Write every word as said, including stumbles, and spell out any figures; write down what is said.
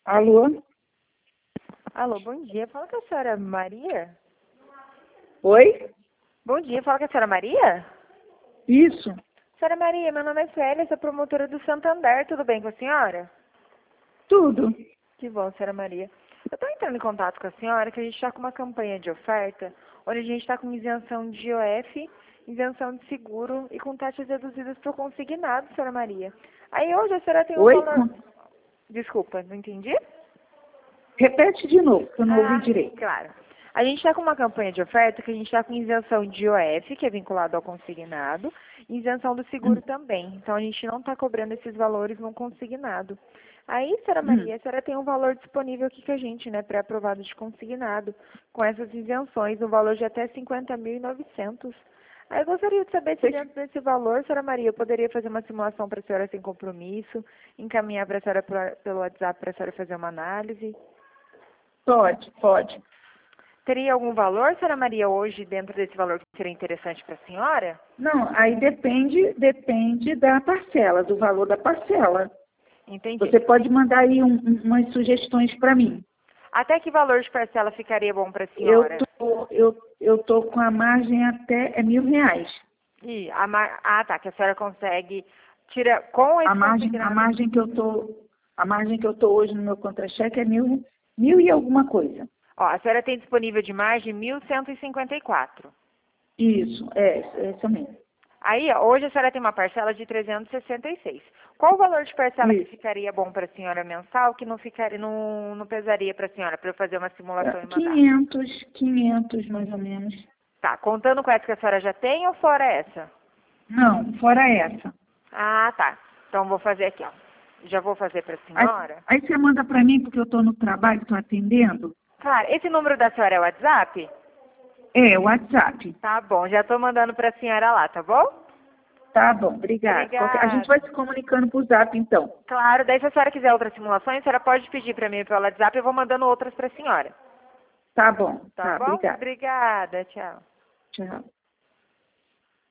Alô? Alô, bom dia. Fala com a senhora Maria? Oi? Bom dia, fala com a senhora Maria? Isso. Senhora Maria, meu nome é Célia, sou promotora do Santander, tudo bem com a senhora? Tudo. Que bom, senhora Maria. Eu estou entrando em contato com a senhora que a gente está com uma campanha de oferta, onde a gente está com isenção de I O F, isenção de seguro e com taxas reduzidas por consignado, senhora Maria. Aí hoje a senhora tem um Oi? valor... Desculpa, não entendi? Repete de novo, que eu não Ah, ouvi direito. claro. A gente está com uma campanha de oferta que a gente está com isenção de I O F, que é vinculado ao consignado, e isenção do seguro Hum, também. Então, a gente não está cobrando esses valores no consignado. Aí, senhora hum. Maria, a senhora tem um valor disponível aqui com a gente, né, pré-aprovado de consignado, com essas isenções, um valor de até cinquenta mil e novecentos. Aí eu gostaria de saber se Pois dentro desse valor, senhora Maria, eu poderia fazer uma simulação para a senhora sem compromisso, encaminhar para a senhora pra- pelo WhatsApp para a senhora fazer uma análise. Pode, pode. Teria algum valor, senhora Maria, hoje, dentro desse valor que seria interessante para a senhora? Não, aí depende, depende da parcela, do valor da parcela. Entendi. Você pode mandar aí um- um- umas sugestões para mim. Até que valor de parcela ficaria bom para a Eu senhora? tô, eu, eu tô com a margem até é mil reais. E a mar... Ah, tá, que a senhora consegue... Tira com A esse margem, a consignado... margem que eu tô, a margem que eu tô hoje no meu contra-cheque é mil, mil e alguma coisa. Ó, a senhora tem disponível de margem mil cento e cinquenta e quatro. Isso, é, é isso mesmo. Aí, ó, hoje a senhora tem uma parcela de trezentos e sessenta e seis. Qual o valor de parcela que Isso. ficaria bom para a senhora mensal, que não, ficaria, não, não pesaria para a senhora, para eu fazer uma simulação e mandar? quinhentos, quinhentos mais ou menos. Tá, contando com essa que a senhora já tem ou fora essa? Não, fora essa. Ah, tá. Então vou fazer aqui, ó. Já vou fazer para a Aí, senhora. aí você manda para mim, porque eu estou no trabalho, estou atendendo. Claro, esse número da senhora é o WhatsApp? É, o WhatsApp. Tá bom, já tô mandando para a senhora lá, tá bom? Tá bom, obrigado. Qualquer- A gente vai Obrigada. se comunicando por zap, então. Claro, daí se a senhora quiser outras simulações, a senhora pode pedir para mim pelo WhatsApp e eu vou mandando outras para a senhora. Tá bom, Tá tá, bom? obrigado. Obrigada, tchau. Tchau.